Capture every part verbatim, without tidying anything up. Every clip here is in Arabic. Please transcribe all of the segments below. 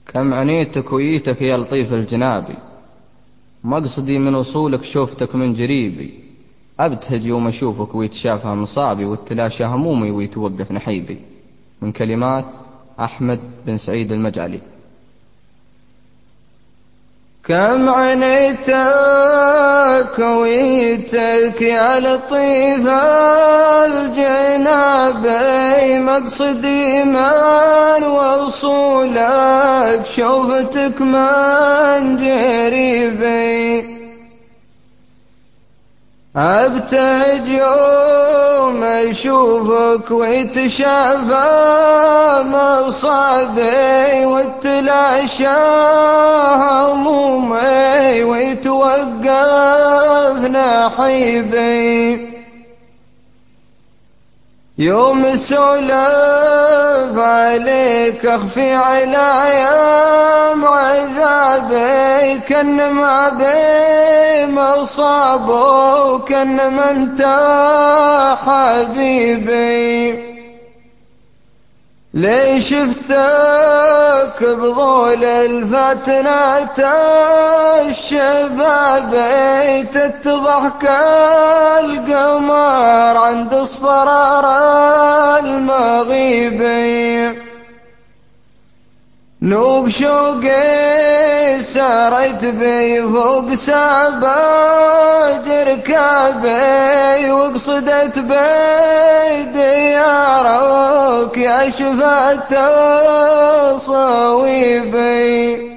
كم عنيتك وييتك يا لطيف الجنابي، مقصدي من وصولك شوفتك من جريبي. أبتهج يوم أشوفك ويتشافى مصابي، وتلاشى همومي ويتوقف نحيبي. من كلمات أحمد بن سعيد المجعلي. كم عنيتك ويتك يا لطيف الجنابي، مقصدي من وصولك شوفتك من جريبي. أبتهج يوم أشوفك ويتشافى مصابي، وتلاشى همومي ويتوقف نحيبي. يوم السولف عليك أخفي عنايا عذابي، كن ما بي مصاب وكن ما انت حبيبي. ليش شفتك بظول الفتنة الشباب، تتضح كالقمر عند اصفرار المغيب. نوب شوقي ساريت بي فوق سباج ركابي، وقصدت بي ديارك يا شفاة صويبي.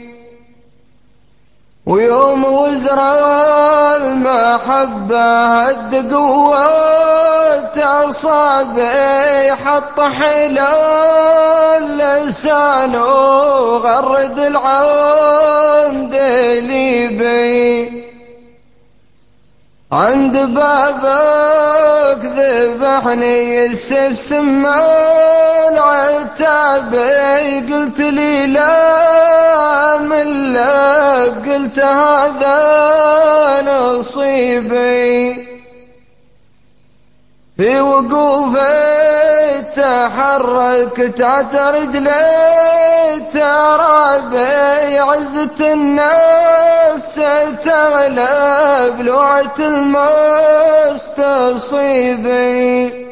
ويوم وزر المحبة هد قوة أصابي، حط حلال لسانه غرد العندليبي. عند بابك ذبحني السيف سما العتابي، قلت لي لا من لك، قلت هذا نصيبي. في وقوفي تحركت تحت رجلي ترابي، عزة النفس تغلب لوعة المستصيبي.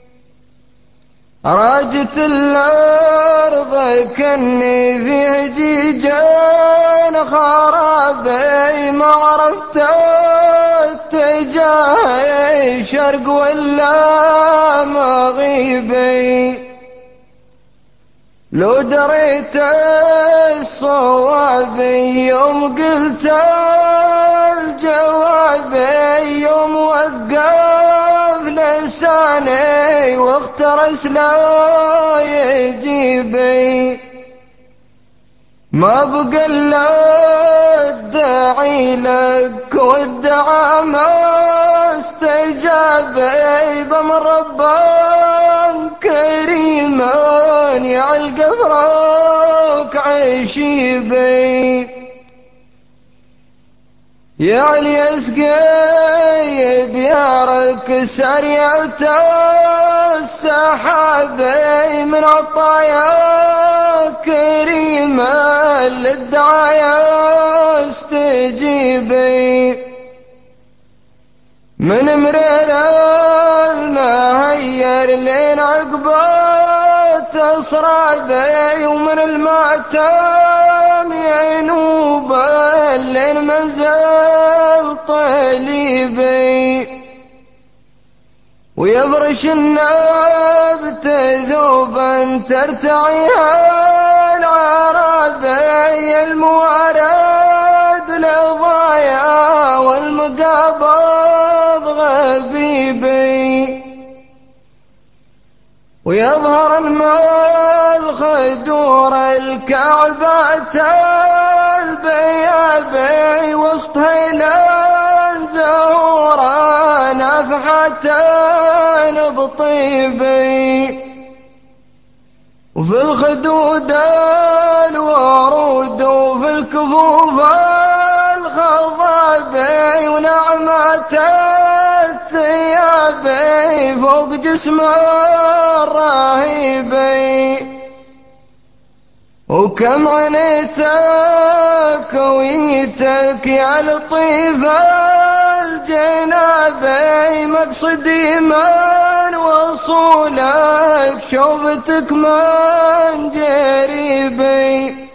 راجت الأرض كني في هجيجان خرابي، ما عرفت اتجاهي شرق ولا مغيبي. لو دريت الصواب يوم قلت الجواب، يوم وقف لساني واخترس لا يجيبي. ما بقى الا الداعي لك والدعاء ما استجابي، بمن ربا كريما يعلق فراق عشيبي. يعني يسقي ديارك سريعة السحابي، من عطايا كريما للدعايا استجيبي. من مرير المهير لين عقبات أصرابي، ومن المعتم ينوب لين منزل طليبي. ويفرش النبت ذوبا ترتعيها العربي، الموارد للضايا والمقابض غبيبي. ويظهر المال خدور الكعبة البيابي، وسط هيلان زهورا نافحة بطيبي. وفي الخدود الورود وفي الكفوف الخضابي، ونعمة الثياب فوق جسم الرهيبي. وكم عنيتك ويتك يا لطيف الجنابي، مقصدي من وصولك شوفتك من جريبي.